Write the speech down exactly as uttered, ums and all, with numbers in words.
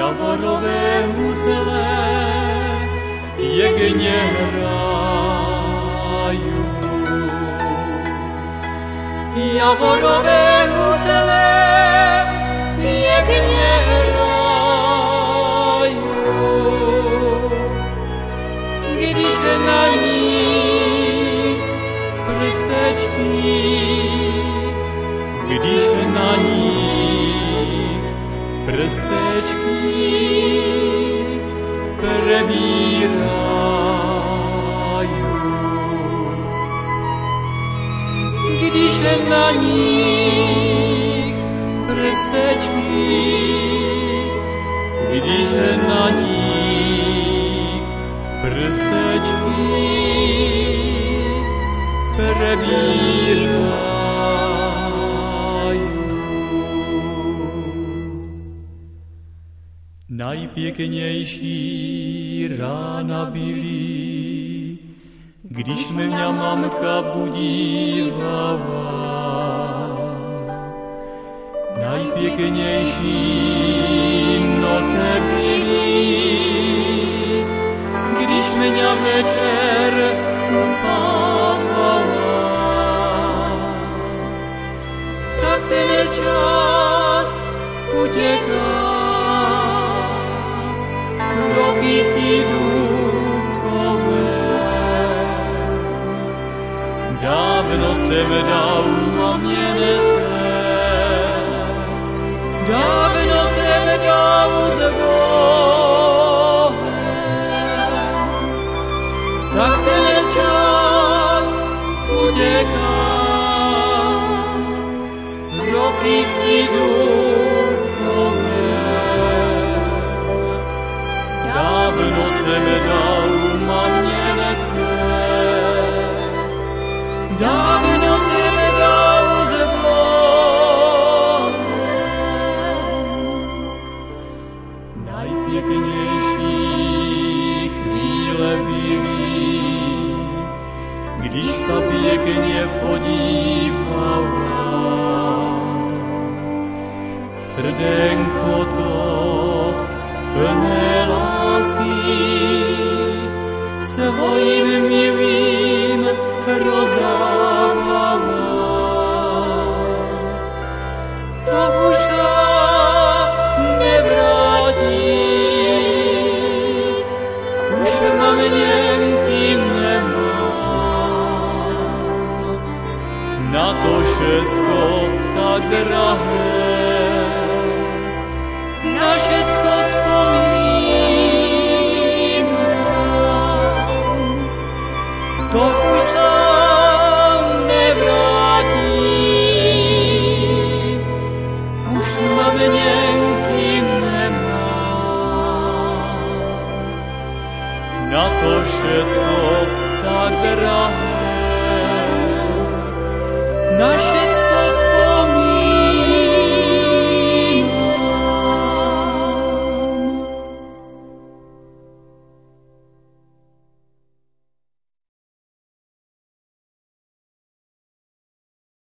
Javorové huzle pěkně hrajú. Javorové huzle pěkně hrajú. Když na nich prstečky, když na nich prstečky prebírajú. Když na nich prstečky, když na nich prstečky prebírajú. Najpěknější rána byly, když mě mamka budívala. Najpěknější noce byly, když mě večer uspávala. Tak ten čas utěká, kroky idú kolem. Dávno jsem dal mamě nezem, dávno jsem dal s Bohem. Tak ten čas uteká, kroky idú kolem. Dávno jsem dal mamě necem, dávno jsem dal s Bohem. Najpěknější chvíle byly, když sa pěkně podívala. Srdenko to plné lásky svojim milým rozdávala. To už sa nevrátí, už mamienky nemám. Na to všetko tak drahé, na všetko spomínam. To už sa nevrátí, už mamienky nemám. Na to všetko tak drahé,